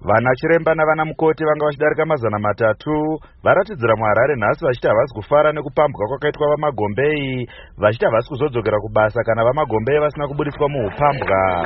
Vana chiremba navana mukoti vanga vachidarika mazana 3 varatidzira muHarare nhasi vachiti havasi kufara nekupambwa kwakaitwa vaMagombei, vachiti havasi kuzodzokera kubasa kana vaMagombei vasina kubudiswa muupambwa.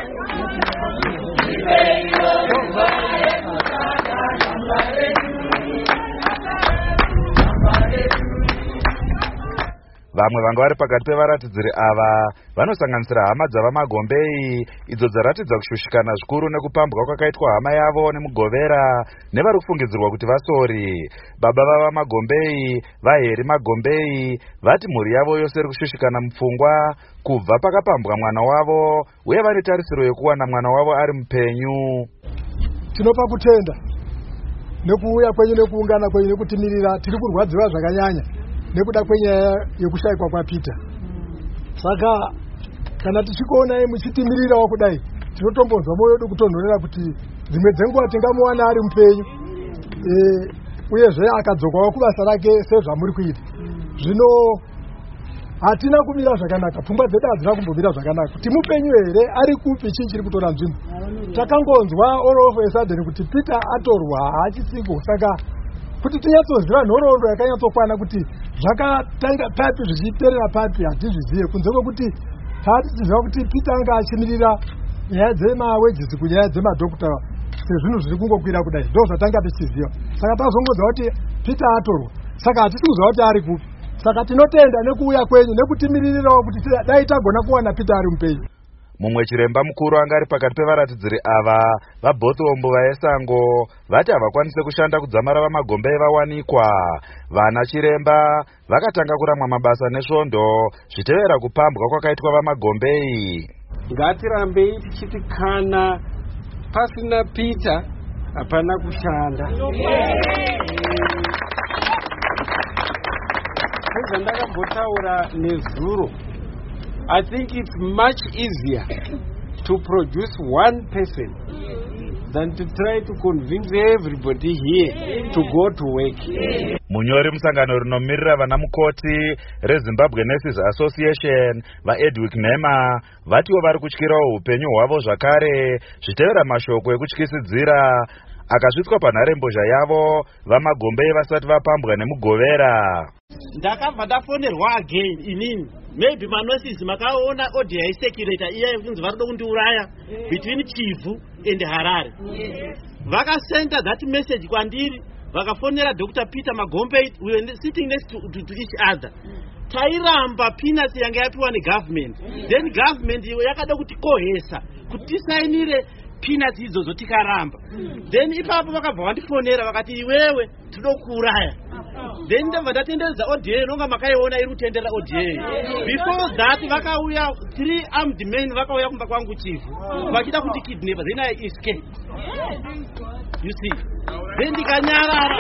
Vamwe vanga vari pakati pevaratidziri ava vanosanganisira hama dzavaMagombei idzo dzaratidza kushushikana zvikuru nekupambwa kwakaitwa hama yavo nemugovera nevari kufungidzirwa kuti vasori. Baba vavaMagombei, vaHeri Magombei, vati mhuri yavo yose iri kushushikana mupfungwa kubva pakapambwa mwana wavo uye vane tarisiro yekuwana mwana wavo ari mupenyu. Tinopa kutenda nekuuya kwenyu nekuungana kwenyu nekutimirira, tiri kurwadziwa zvakanyanya nekuda kwenyaya yekushayikwa kwaPeter. Saka kana tichikuona muchitimirirawo kudai, tinotombonzwa moyo wedu kutonhorera kuti dzimwe dzenguva tingamuwana ari mupenyu, uyezve akadzokawo kubasa rake sezvamuri kuita. Zvino hatina kumira zvakanaka, pfungwa dzedu hadzina kumbomira zvakanaka kuti mupenyu here, ari kupi, chii chiri kutora nzvimbo. Takangonzwa all of a sudden kuti Peter atorwa haachisipo. Saka kuti tinyatsoziva nhoroondo yakanyatsokwana kuti zvakatanga papi zvichiterera papi hatizvizive, kunze kwekuti taatiziva kuti Peter anga achimirira nyaya dzemawages kunyaya dzemadhokota sezvinhu zviri kungokwira kudai, ndo zvatanga tichiziva. Saka tazongodzwa kuti Peter atorwa, saka hatisi kuziva kuti ari kupi. Saka tinotenda nekuuya kwenyu nekutimiririrawo kuti dai tagona kuwana Peter ari mupenyu. Mumwe chiremba mukuru anga ari pakati pevaratidziri ava vaBhothombo vaEsango vati havakwanise kushanda kudzamara vaMagombei vawanikwa. Vana chiremba vakatanga kuramwa mabasa nesvondo zvitevera kupambwa kwakaitwa vaMagombei. Ngatirambei tichiti kana pasina Peter hapana kushanda. Sezvandakambotaura nezuro, I think it's much easier to produce one person than to try to convince everybody here to go to work. Munyori musangano rinomiririra vana mukoti reZimbabwe Nurses Association vaEdwick Nema vatiwo vari kutyirawo upenyu hwavo zvakare zvitevera mashoko ekutyisidzira akasvitswa panharembozha yavo vaMagombei vasati vapambwa nemugovera. Ndakabva ndafonerwa again inini. Maybe manurses makaona order yaisecurata iya yekunzi varida kundiuraya between Chivu and Harare. Vakasenda that message kwandiri, vakafonera Dr. Peter Magombei. We were sitting next to each other. Tairamba peanuts yange yapiwa negovernment. Then government yakada kutikohesa kuti tisainire peanuts idzodzo tikaramba. Then ipapo vakabva vandifonera vakati iwewe tinokuuraya. Then ndabva ndatenderedza ODA nonga makaiona iri kutendera ODA. Before that vakauya 3 armed men vakauya kumba kwangu Chifu vachida kuti kidnapper, then I escaped. You see, then ndikanyarara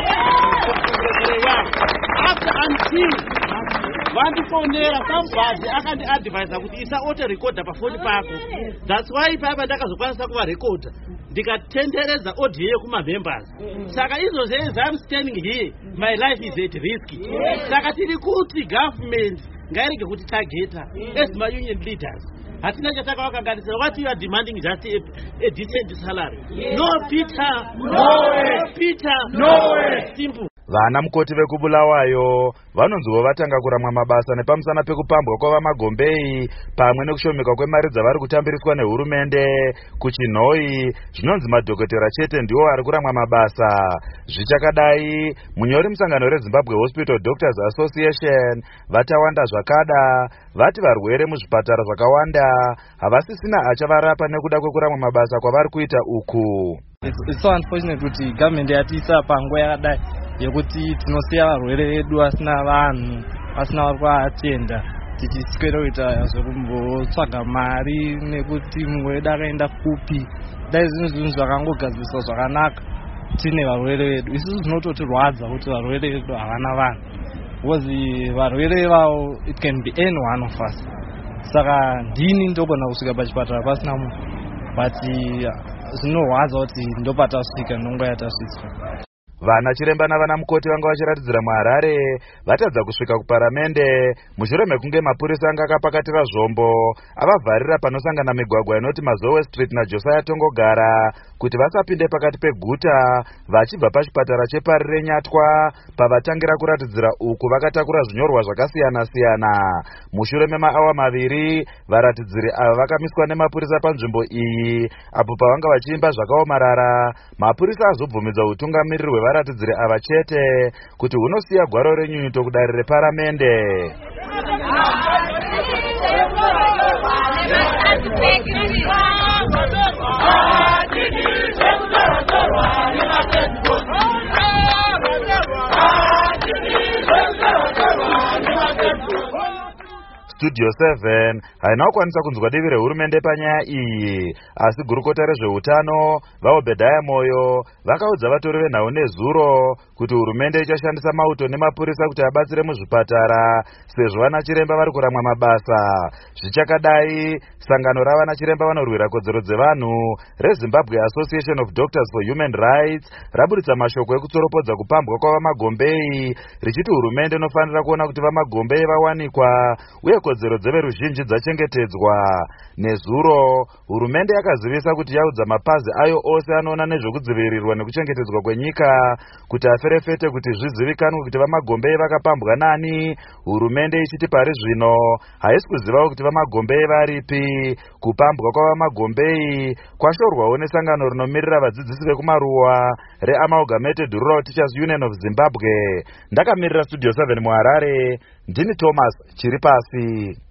after until vandifonera somebody akandi-advise kuti isa auto recorder pafoni pako. That's why papa ndakazokwanisa kuva recorder ndikatenderedza ODA kuma-members. Saka izvozvo as I'm standing here, my life is at risk. Saka tiri kuti government ngairege kuti tageta as ma-union leaders. Hatina chataka vakaganisira. What you are demanding just a decent salary. No Peter, no way. Peter, no way. Simple. Vana mukoti vekubulawayo vanonziwo vatanga kuramwa mabasa nepamusana pekupambwa kwavaMagombei pamwe nekushomeka kwemari dzavari kutambiriswa nehurumende. Kuchinhoi zvinonzi madhokotera chete ndiwo ari kuramwa mabasa. Zvichakadai, munyori musangano reZimbabwe Hospital Doctors Association vatawanda zvakada vati varwere muzvipatara zvakawanda havasisina achavarapa nekuda kwekuramwa mabasa kwavari kuita uku. It's so unfortunate kuti government yatiisa panguva yakadai yekuti tinosiya varwere vedu vasina vanhu, vasina vari kuatenda, tichiswera kuita zvekumbotsvaga mari nekuti mumwe wedu akaenda kupi. Dai zvinhu zvakangogadziriswa zvakanaka tine varwere vedu. Isusu zvinototirwadza kuti varwere vedu havana vanhu, because varwere vavo it can be any one of us. Saka ndini ndogona kusvika pachipatara pasina munhu, but zvinorwadza kuti ndopatasvika nonguva yatasvitswa. Vana chiremba navana mukoti vanga vachiratidzira muHarare vatadza kusvika kuparamende mushure mekunge mapurisa anga akapakatira zvombo avavharira panosangana migwagwa inoti Mazowe Street naJosiah Tongogara kuti vasapinde pakati peguta vachibva pachipatara chePari reNyatwa. Pavatangira kuratidzira uku vakatakura zvinyorwa zvakasiyana-siyana. Mushure memaawa maviri varatidziri ava vakamiswa nemapurisa panzvimbo iyi apo pavanga vachiimba zvakaomarara. Mapurisa azobvumidza utungamiriri hwevaratidziri ava chete kuti hunosiya gwaro renyunyuto kudare reparamende. Studio 7 haina kukwanisa kunzwa divi rehurumende panyaya iyi, asi gurukota rezveutano vaObedhaya Moyo vakaudza vatori venhau nezuro kuti hurumende ichashandisa mauto nemapurisa kuti abatsire muzvipatara sezvo vana chiremba vari kuramwa mabasa. Zvichakadai, sangano ravana chiremba vanorwira kodzero dzevanhu reZimbabwe Association of Doctors for Human Rights rabuditsa mashoko ekutsoropodza kupambwa kwavaMagombei richiti hurumende inofanira kuona kuti vaMagombei vawanikwa uye kodzero dzeveruzhinji dzachengetedzwa. Nezuro, hurumende yakazivisa kuti yaudza mapazi ayo ose anoona nezvekudzivirirwa nekuchengetedzwa kwenyika kuti aferefete kuti zvizivikanwe kuti vaMagombei vakapambwa nani, hurumende ichiti pari zvino haisi kuzivawo kuti vaMagombei varipi. Kupambwa kwavaMagombei kwashorwawo nesangano rinomirira vadzidzisi vekumaruwa reAmalgamated Rural Teachers Union of Zimbabwe. Ndakamirira Studio 7 muHarare, ndini Thomas Chiripasi.